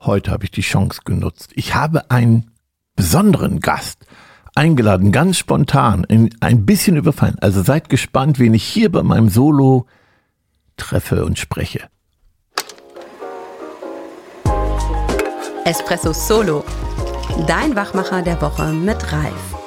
Heute habe ich die Chance genutzt. Ich habe einen besonderen Gast eingeladen, ganz spontan, ein bisschen überfallen. Also seid gespannt, wen ich hier bei meinem Solo treffe und spreche. Espresso Solo, dein Wachmacher der Woche mit Ralf.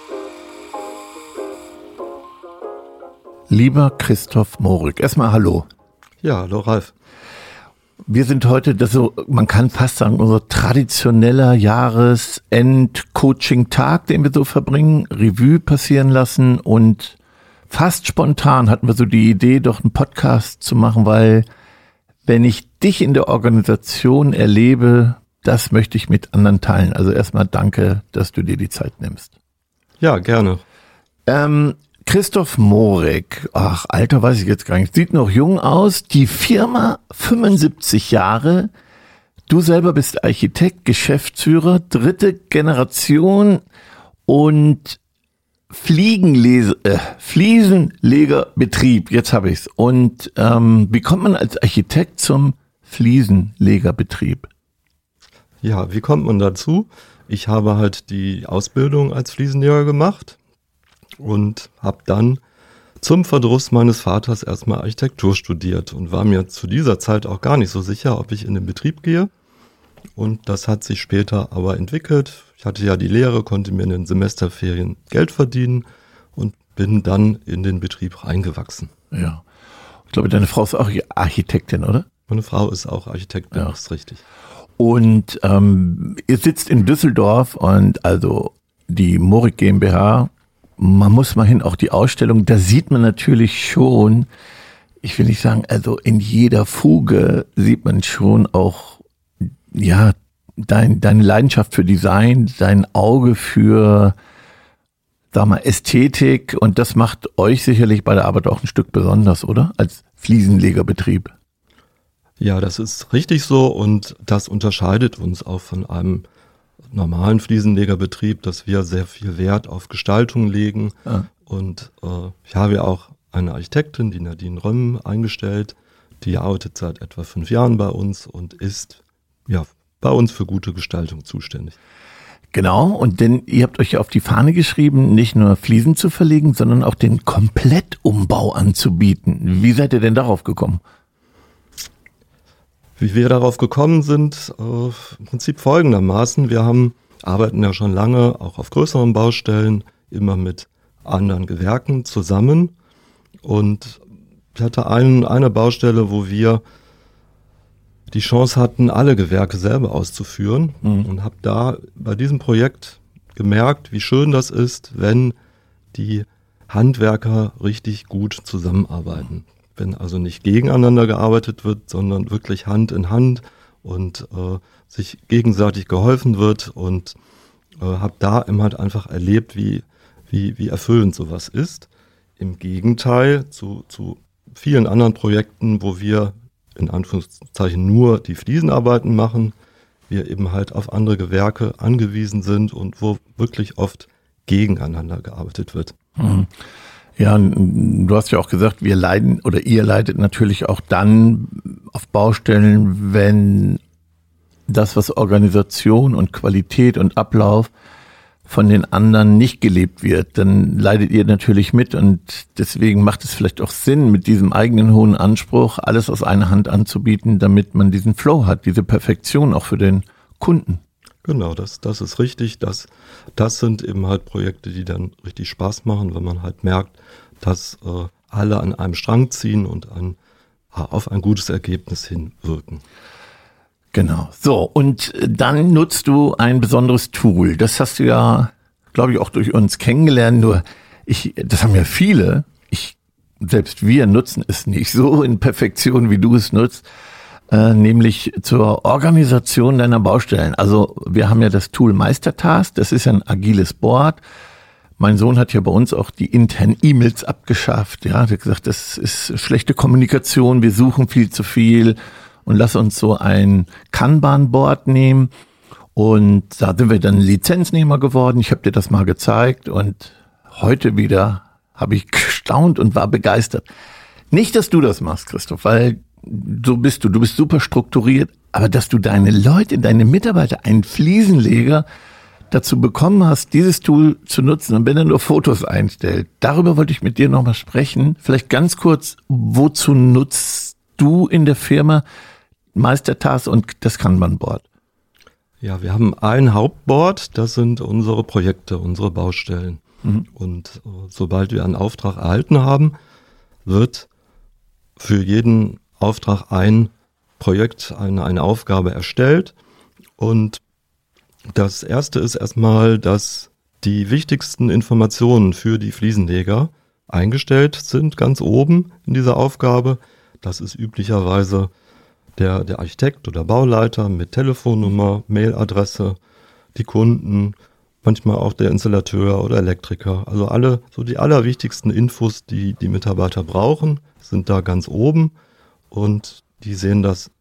Lieber Christoph Morik, erstmal hallo. Ja, hallo Ralf. Wir sind heute, man kann fast sagen, unser traditioneller Jahresend-Coaching-Tag, den wir so verbringen, Revue passieren lassen, und fast spontan hatten wir so die Idee, doch einen Podcast zu machen, weil wenn ich dich in der Organisation erlebe, das möchte ich mit anderen teilen. Also erstmal danke, dass du dir die Zeit nimmst. Ja, gerne. Christoph Morik, ach, Alter weiß ich jetzt gar nicht, sieht noch jung aus, die Firma 75 Jahre, du selber bist Architekt, Geschäftsführer, 3. Generation und Fliesenlegerbetrieb, jetzt habe ich's. Und wie kommt man als Architekt zum Fliesenlegerbetrieb? Ja, wie kommt man dazu? Ich habe halt die Ausbildung als Fliesenleger gemacht und habe dann zum Verdruss meines Vaters erstmal Architektur studiert und war mir zu dieser Zeit auch gar nicht so sicher, ob ich in den Betrieb gehe. Und das hat sich später aber entwickelt. Ich hatte ja die Lehre, konnte mir in den Semesterferien Geld verdienen und bin dann in den Betrieb reingewachsen. Ja, ich glaube, deine Frau ist auch Architektin, oder? Meine Frau ist auch Architektin, ja. Das ist richtig. Und ihr sitzt in Düsseldorf und also die Morik GmbH, man muss mal hin, auch die Ausstellung, da sieht man natürlich schon, ich will nicht sagen, also in jeder Fuge sieht man schon auch, ja, deine Leidenschaft für Design, dein Auge für, sag mal, Ästhetik, und das macht euch sicherlich bei der Arbeit auch ein Stück besonders, oder? Als Fliesenlegerbetrieb. Ja, das ist richtig so, und das unterscheidet uns auch von einem normalen Fliesenlegerbetrieb, dass wir sehr viel Wert auf Gestaltung legen. Ja. Und ich habe ja auch eine Architektin, die Nadine Römm, eingestellt. Die arbeitet seit etwa 5 Jahren bei uns und ist ja bei uns für gute Gestaltung zuständig. Genau, und denn ihr habt euch auf die Fahne geschrieben, nicht nur Fliesen zu verlegen, sondern auch den Komplettumbau anzubieten. Wie seid ihr denn darauf gekommen? Wie wir darauf gekommen sind, im Prinzip folgendermaßen: Wir arbeiten ja schon lange auch auf größeren Baustellen, immer mit anderen Gewerken zusammen, und ich hatte eine Baustelle, wo wir die Chance hatten, alle Gewerke selber auszuführen, und habe da bei diesem Projekt gemerkt, wie schön das ist, wenn die Handwerker richtig gut zusammenarbeiten. Wenn also nicht gegeneinander gearbeitet wird, sondern wirklich Hand in Hand und sich gegenseitig geholfen wird, und habe da immer halt einfach erlebt, wie erfüllend sowas ist. Im Gegenteil zu vielen anderen Projekten, wo wir in Anführungszeichen nur die Fliesenarbeiten machen, wir eben halt auf andere Gewerke angewiesen sind und wo wirklich oft gegeneinander gearbeitet wird. Mhm. Ja, du hast ja auch gesagt, ihr leidet natürlich auch dann auf Baustellen, wenn das, was Organisation und Qualität und Ablauf von den anderen nicht gelebt wird, dann leidet ihr natürlich mit, und deswegen macht es vielleicht auch Sinn, mit diesem eigenen hohen Anspruch alles aus einer Hand anzubieten, damit man diesen Flow hat, diese Perfektion auch für den Kunden. Genau, das ist richtig. Das sind eben halt Projekte, die dann richtig Spaß machen, wenn man halt merkt, dass alle an einem Strang ziehen und auf ein gutes Ergebnis hinwirken. Genau. So, und dann nutzt du ein besonderes Tool. Das hast du ja, glaube ich, auch durch uns kennengelernt. Nur das haben ja viele. Selbst wir nutzen es nicht so in Perfektion, wie du es nutzt. Nämlich zur Organisation deiner Baustellen. Also wir haben ja das Tool Meistertask, das ist ein agiles Board. Mein Sohn hat ja bei uns auch die internen E-Mails abgeschafft. Ja, der hat gesagt, das ist schlechte Kommunikation, wir suchen viel zu viel, und lass uns so ein Kanban-Board nehmen. Und da sind wir dann Lizenznehmer geworden. Ich habe dir das mal gezeigt, und heute wieder habe ich gestaunt und war begeistert. Nicht, dass du das machst, Christoph, weil so bist du. Du bist super strukturiert, Aber dass du deine Leute, deine Mitarbeiter, einen Fliesenleger dazu bekommen hast, dieses Tool zu nutzen und wenn er nur Fotos einstellt, darüber wollte ich mit dir nochmal sprechen. Vielleicht ganz kurz, wozu nutzt du in der Firma Meistertask und das Kanban-Board? Ja, wir haben ein Hauptboard, das sind unsere Projekte, unsere Baustellen. Und sobald wir einen Auftrag erhalten haben, wird für jeden Auftrag ein Projekt, eine Aufgabe erstellt. Und das erste ist erstmal, dass die wichtigsten Informationen für die Fliesenleger eingestellt sind, ganz oben in dieser Aufgabe. Das ist üblicherweise der Architekt oder Bauleiter mit Telefonnummer, Mailadresse, die Kunden, manchmal auch der Installateur oder Elektriker. Also die allerwichtigsten Infos, die die Mitarbeiter brauchen, sind da ganz oben und die sehen das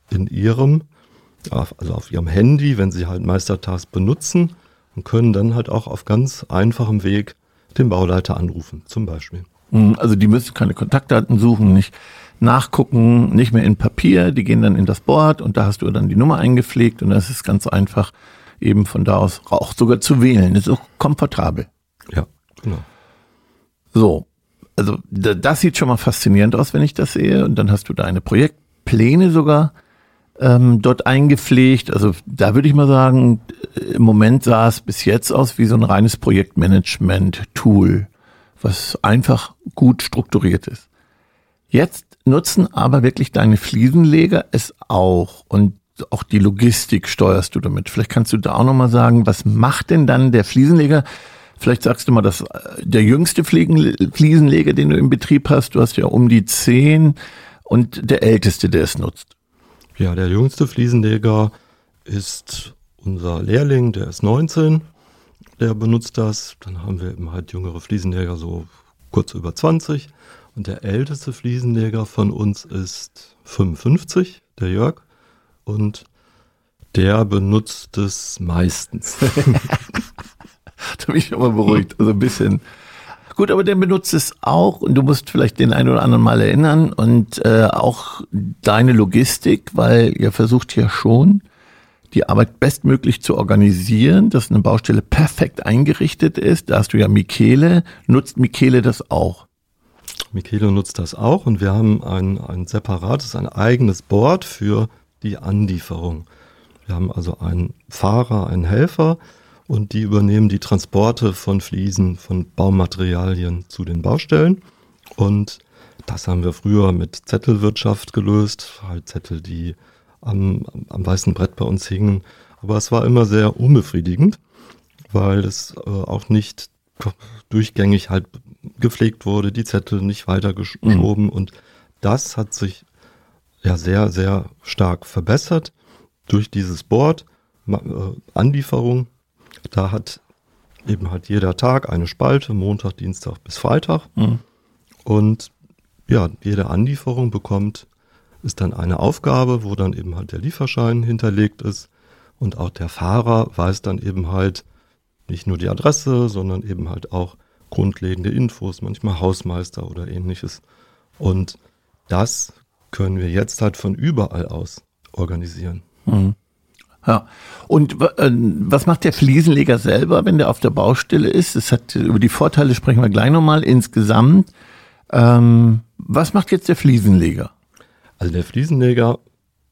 auf ihrem Handy, wenn sie halt Meistertask benutzen und können dann halt auch auf ganz einfachem Weg den Bauleiter anrufen, zum Beispiel. Also die müssen keine Kontaktdaten suchen, nicht nachgucken, nicht mehr in Papier, die gehen dann in das Board und da hast du dann die Nummer eingepflegt und das ist ganz einfach eben von da aus auch sogar zu wählen. Das ist auch komfortabel. Ja, genau. So, also das sieht schon mal faszinierend aus, wenn ich das sehe und dann hast du deine Projektpläne sogar dort eingepflegt. Also da würde ich mal sagen, im Moment sah es bis jetzt aus wie so ein reines Projektmanagement-Tool, was einfach gut strukturiert ist. Jetzt nutzen aber wirklich deine Fliesenleger es auch und auch die Logistik steuerst du damit. Vielleicht kannst du da auch nochmal sagen, was macht denn dann der Fliesenleger? Vielleicht sagst du mal, dass der jüngste Fliesenleger, den du im Betrieb hast, du hast ja um die 10 und der älteste, der es nutzt. Ja, der jüngste Fliesenleger ist unser Lehrling, der ist 19, der benutzt das. Dann haben wir eben halt jüngere Fliesenleger, so kurz über 20. Und der älteste Fliesenleger von uns ist 55, der Jörg. Und der benutzt es meistens. Da bin ich aber beruhigt, also ein bisschen. Gut, aber der benutzt es auch und du musst vielleicht den einen oder anderen mal erinnern und auch deine Logistik, weil ihr versucht ja schon, die Arbeit bestmöglich zu organisieren, dass eine Baustelle perfekt eingerichtet ist. Da hast du ja Michele. Nutzt Michele das auch? Michele nutzt das auch und wir haben ein separates, ein eigenes Board für die Anlieferung. Wir haben also einen Fahrer, einen Helfer und die übernehmen die Transporte von Fliesen, von Baumaterialien zu den Baustellen. Und das haben wir früher mit Zettelwirtschaft gelöst, halt Zettel, die am weißen Brett bei uns hingen. Aber es war immer sehr unbefriedigend, weil es auch nicht durchgängig halt gepflegt wurde, die Zettel nicht weitergeschoben. Und das hat sich ja sehr, sehr stark verbessert durch dieses Board, Anlieferung. Da hat eben halt jeder Tag eine Spalte, Montag, Dienstag bis Freitag. Und ja, jede Anlieferung ist dann eine Aufgabe, wo dann eben halt der Lieferschein hinterlegt ist. Und auch der Fahrer weiß dann eben halt nicht nur die Adresse, sondern eben halt auch grundlegende Infos, manchmal Hausmeister oder ähnliches. Und das können wir jetzt halt von überall aus organisieren. Ja. Und was macht der Fliesenleger selber, wenn der auf der Baustelle ist? Über die Vorteile sprechen wir gleich nochmal insgesamt. Was macht jetzt der Fliesenleger? Also der Fliesenleger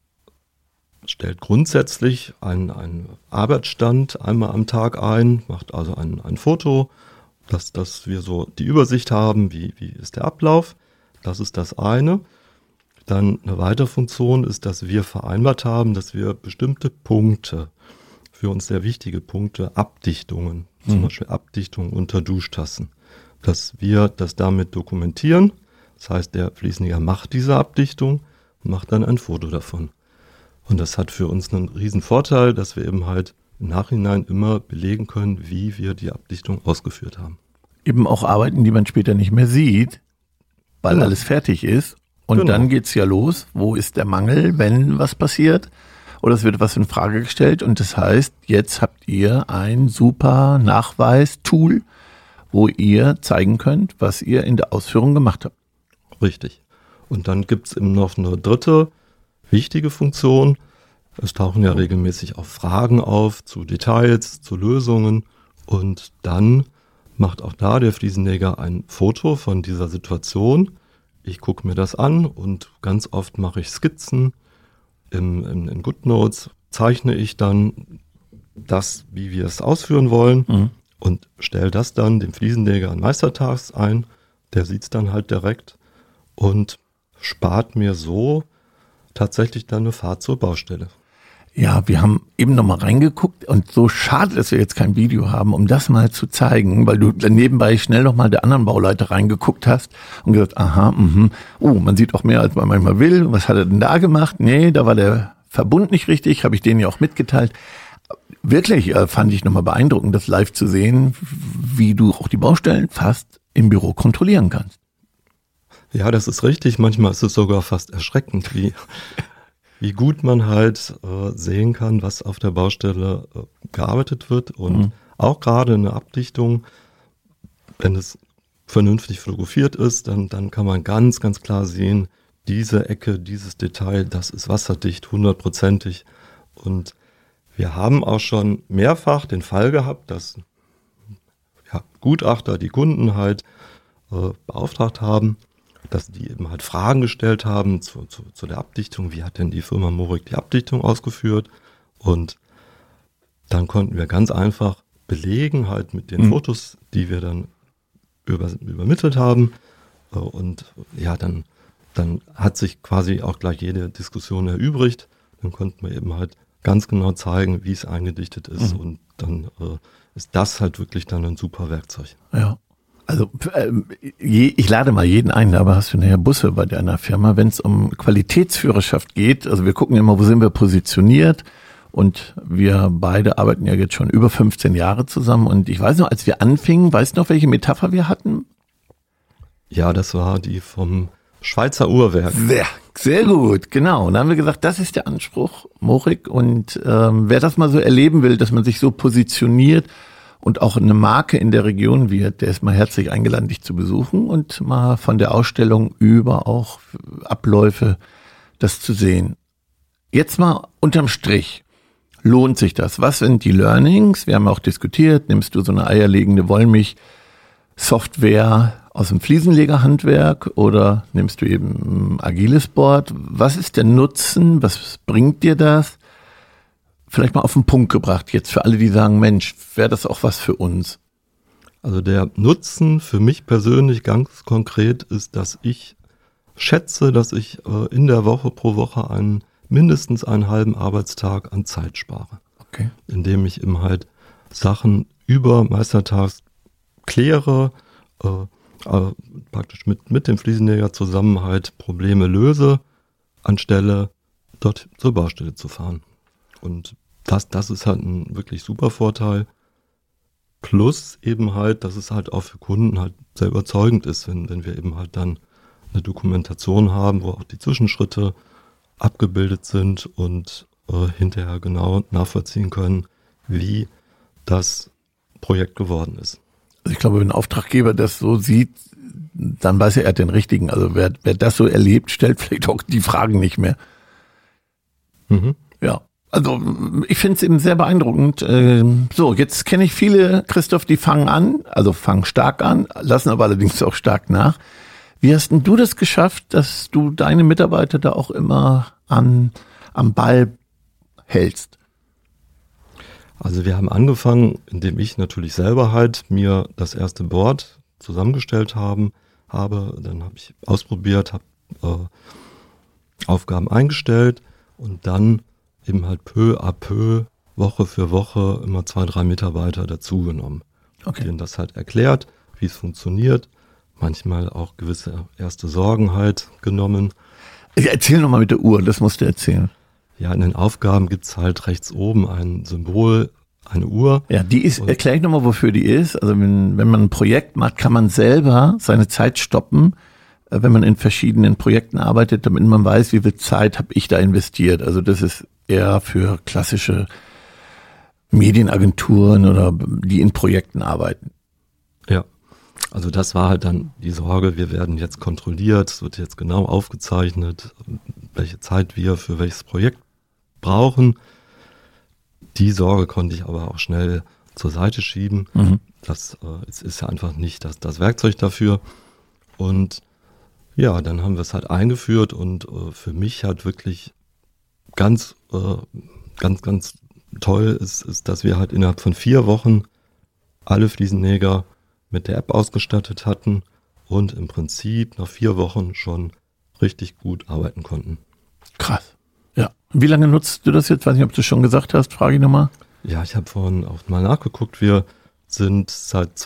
stellt grundsätzlich einen Arbeitsstand einmal am Tag ein, macht also ein Foto, dass wir so die Übersicht haben, wie ist der Ablauf. Das ist das eine. Dann eine weitere Funktion ist, dass wir vereinbart haben, dass wir bestimmte Punkte, für uns sehr wichtige Punkte, Abdichtungen, zum Beispiel Abdichtung unter Duschtassen, dass wir das damit dokumentieren. Das heißt, der Fliesenleger macht diese Abdichtung und macht dann ein Foto davon. Und das hat für uns einen riesen Vorteil, dass wir eben halt im Nachhinein immer belegen können, wie wir die Abdichtung ausgeführt haben. Eben auch Arbeiten, die man später nicht mehr sieht, weil alles fertig ist. Und dann geht's ja los. Wo ist der Mangel, wenn was passiert? Oder es wird was in Frage gestellt. Und das heißt, jetzt habt ihr ein super Nachweis-Tool, wo ihr zeigen könnt, was ihr in der Ausführung gemacht habt. Richtig. Und dann gibt's eben noch eine dritte wichtige Funktion. Es tauchen ja regelmäßig auch Fragen auf zu Details, zu Lösungen und dann macht auch da der Fliesenleger ein Foto von dieser Situation. Ich gucke mir das an und ganz oft mache ich Skizzen. In GoodNotes zeichne ich dann das, wie wir es ausführen wollen und stelle das dann dem Fliesenleger an Meistertags ein. Der sieht es dann halt direkt und spart mir so tatsächlich dann eine Fahrt zur Baustelle. Ja, wir haben eben noch mal reingeguckt und so schade, dass wir jetzt kein Video haben, um das mal zu zeigen, weil du dann nebenbei schnell noch mal der anderen Bauleiter reingeguckt hast und gesagt, aha, man sieht auch mehr, als man manchmal will. Was hat er denn da gemacht? Nee, da war der Verbund nicht richtig, habe ich denen ja auch mitgeteilt. Wirklich fand ich nochmal beeindruckend, das live zu sehen, wie du auch die Baustellen fast im Büro kontrollieren kannst. Ja, das ist richtig. Manchmal ist es sogar fast erschreckend, wie gut man halt sehen kann, was auf der Baustelle gearbeitet wird. Und auch gerade in der Abdichtung, wenn es vernünftig fotografiert ist, dann kann man ganz, ganz klar sehen, diese Ecke, dieses Detail, das ist wasserdicht, 100%ig. Und wir haben auch schon mehrfach den Fall gehabt, dass Gutachter die Kunden halt beauftragt haben, dass die eben halt Fragen gestellt haben zu der Abdichtung. Wie hat denn die Firma Morik die Abdichtung ausgeführt? Und dann konnten wir ganz einfach belegen, halt mit den Fotos, die wir dann übermittelt haben. Und ja, dann hat sich quasi auch gleich jede Diskussion erübrigt. Dann konnten wir eben halt ganz genau zeigen, wie es eingedichtet ist. Und dann ist das halt wirklich dann ein super Werkzeug. Ja. Also ich lade mal jeden ein, aber hast du nachher Busse bei deiner Firma, wenn es um Qualitätsführerschaft geht. Also wir gucken immer, wo sind wir positioniert und wir beide arbeiten ja jetzt schon über 15 Jahre zusammen und ich weiß noch, als wir anfingen, weißt du noch, welche Metapher wir hatten? Ja, das war die vom Schweizer Uhrwerk. Sehr gut, genau. Und dann haben wir gesagt, das ist der Anspruch, Morik, und wer das mal so erleben will, dass man sich so positioniert und auch eine Marke in der Region wird, der ist mal herzlich eingeladen, dich zu besuchen und mal von der Ausstellung über auch Abläufe das zu sehen. Jetzt mal unterm Strich. Lohnt sich das? Was sind die Learnings? Wir haben auch diskutiert, nimmst du so eine eierlegende Wollmilch-Software aus dem Fliesenlegerhandwerk oder nimmst du eben agiles Board? Was ist der Nutzen? Was bringt dir das? Vielleicht mal auf den Punkt gebracht, jetzt für alle, die sagen, Mensch, wäre das auch was für uns? Also der Nutzen für mich persönlich ganz konkret ist, dass ich schätze, dass ich in der Woche pro Woche mindestens einen halben Arbeitstag an Zeit spare. Okay. Indem ich eben halt Sachen über Meistertags kläre, praktisch mit dem Fliesenleger zusammen halt Probleme löse, anstelle dort zur Baustelle zu fahren. Und das ist halt ein wirklich super Vorteil. Plus eben halt, dass es halt auch für Kunden halt sehr überzeugend ist, wenn wir eben halt dann eine Dokumentation haben, wo auch die Zwischenschritte abgebildet sind und hinterher genau nachvollziehen können, wie das Projekt geworden ist. Also ich glaube, wenn ein Auftraggeber das so sieht, dann weiß er hat den richtigen. Also wer das so erlebt, stellt vielleicht auch die Fragen nicht mehr. Ja. Also ich finde es eben sehr beeindruckend. So, jetzt kenne ich viele, Christoph, die fangen stark an, lassen aber allerdings auch stark nach. Wie hast denn du das geschafft, dass du deine Mitarbeiter da auch immer am Ball hältst? Also wir haben angefangen, indem ich natürlich selber halt mir das erste Board zusammengestellt habe. Dann habe ich ausprobiert, habe Aufgaben eingestellt und dann eben halt peu à peu, Woche für Woche immer 2-3 Mitarbeiter dazugenommen. Okay. Denen das halt erklärt, wie es funktioniert, manchmal auch gewisse erste Sorgen halt genommen. Erzähl nochmal mit der Uhr, das musst du erzählen. Ja, in den Aufgaben gibt's halt rechts oben ein Symbol, eine Uhr. Ja, die ist, erklär ich nochmal, wofür die ist. Also wenn man ein Projekt macht, kann man selber seine Zeit stoppen, wenn man in verschiedenen Projekten arbeitet, damit man weiß, wie viel Zeit habe ich da investiert. Also das ist eher für klassische Medienagenturen oder die in Projekten arbeiten. Ja, also das war halt dann die Sorge, wir werden jetzt kontrolliert, es wird jetzt genau aufgezeichnet, welche Zeit wir für welches Projekt brauchen. Die Sorge konnte ich aber auch schnell zur Seite schieben. Das ist ja einfach nicht das Werkzeug dafür. Und ja, dann haben wir es halt eingeführt und für mich halt wirklich ganz toll ist, dass wir halt innerhalb von 4 Wochen alle Fliesenleger mit der App ausgestattet hatten und im Prinzip nach 4 Wochen schon richtig gut arbeiten konnten. Krass. Ja. Wie lange nutzt du das jetzt? Weiß nicht, ob du es schon gesagt hast, frage ich nochmal. Ja, ich habe vorhin auch mal nachgeguckt. Wir sind seit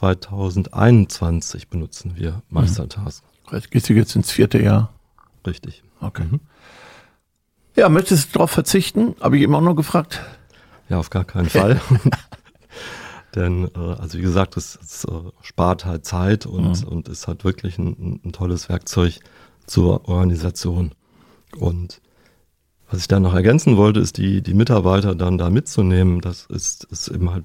2021 benutzen wir Meistertask. Gehst du jetzt ins 4. Jahr? Richtig. Okay. Ja, möchtest du darauf verzichten? Habe ich eben auch noch gefragt. Ja, auf gar keinen Fall. Denn, also wie gesagt, es spart halt Zeit und ist halt wirklich ein tolles Werkzeug zur Organisation. Und was ich dann noch ergänzen wollte, ist die Mitarbeiter dann da mitzunehmen. Das ist eben halt,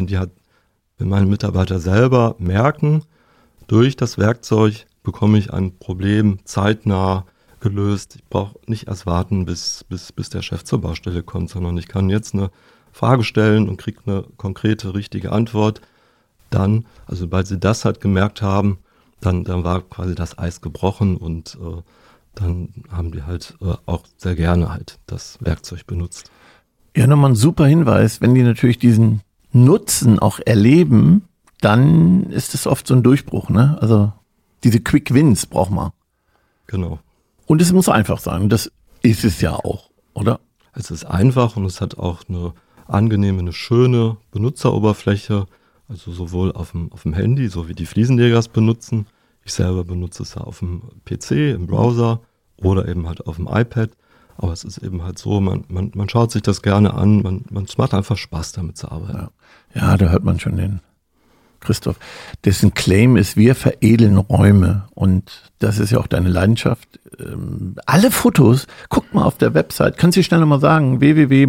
wenn meine Mitarbeiter selber merken, durch das Werkzeug bekomme ich ein Problem zeitnah gelöst. Ich brauche nicht erst warten, bis der Chef zur Baustelle kommt, sondern ich kann jetzt eine Frage stellen und kriege eine konkrete, richtige Antwort. Dann, also weil sie das halt gemerkt haben, dann war quasi das Eis gebrochen und dann haben die halt auch sehr gerne halt das Werkzeug benutzt. Ja, nochmal ein super Hinweis. Wenn die natürlich diesen Nutzen auch erleben, dann ist es oft so ein Durchbruch, ne? Also diese Quick Wins braucht man. Genau. Und es muss einfach sein. Das ist es ja auch, oder? Es ist einfach und es hat auch eine angenehme, eine schöne Benutzeroberfläche. Also sowohl auf dem Handy, so wie die Fliesenleger es benutzen. Ich selber benutze es ja auf dem PC, im Browser oder eben halt auf dem iPad. Aber es ist eben halt so, man schaut sich das gerne an, es macht einfach Spaß, damit zu arbeiten. Ja, da hört man schon den Christoph. Dessen Claim ist, wir veredeln Räume. Und das ist ja auch deine Leidenschaft. Alle Fotos, guck mal auf der Website, kannst du schnell nochmal sagen,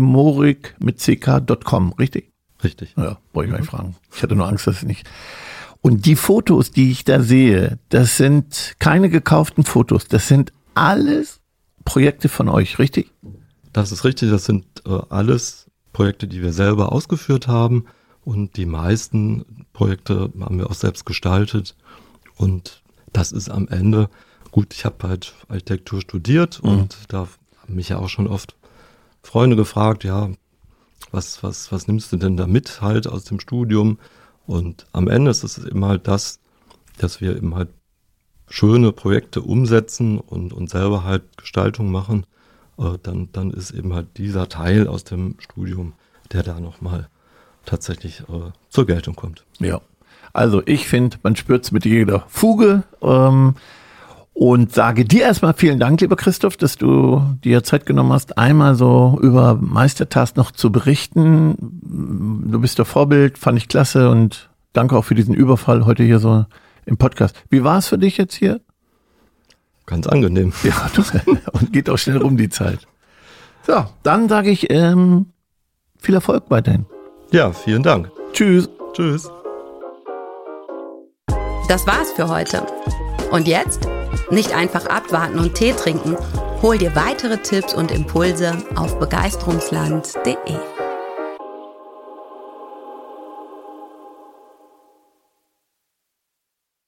www.morik.com, richtig? Richtig. Ja, wollte ich mal fragen. Ich hatte nur Angst, dass es nicht. Und die Fotos, die ich da sehe, das sind keine gekauften Fotos, das sind alles Projekte von euch, richtig? Das ist richtig, das sind alles Projekte, die wir selber ausgeführt haben und die meisten Projekte haben wir auch selbst gestaltet und das ist am Ende, gut, ich habe halt Architektur studiert und da haben mich ja auch schon oft Freunde gefragt, ja, was nimmst du denn da mit halt aus dem Studium? Und am Ende ist es eben halt das, dass wir eben halt schöne Projekte umsetzen und selber halt Gestaltung machen. Dann ist eben halt dieser Teil aus dem Studium, der da nochmal tatsächlich zur Geltung kommt. Ja, also ich finde, man spürt es mit jeder Fuge und sage dir erstmal vielen Dank, lieber Christoph, dass du dir Zeit genommen hast, einmal so über Meistertask noch zu berichten. Du bist der Vorbild, fand ich klasse und danke auch für diesen Überfall heute hier so im Podcast. Wie war es für dich jetzt hier? Ganz angenehm. Ja, und geht auch schnell rum die Zeit. So, dann sage ich viel Erfolg weiterhin. Ja, vielen Dank. Tschüss. Tschüss. Das war's für heute. Und jetzt? Nicht einfach abwarten und Tee trinken. Hol dir weitere Tipps und Impulse auf begeisterungsland.de.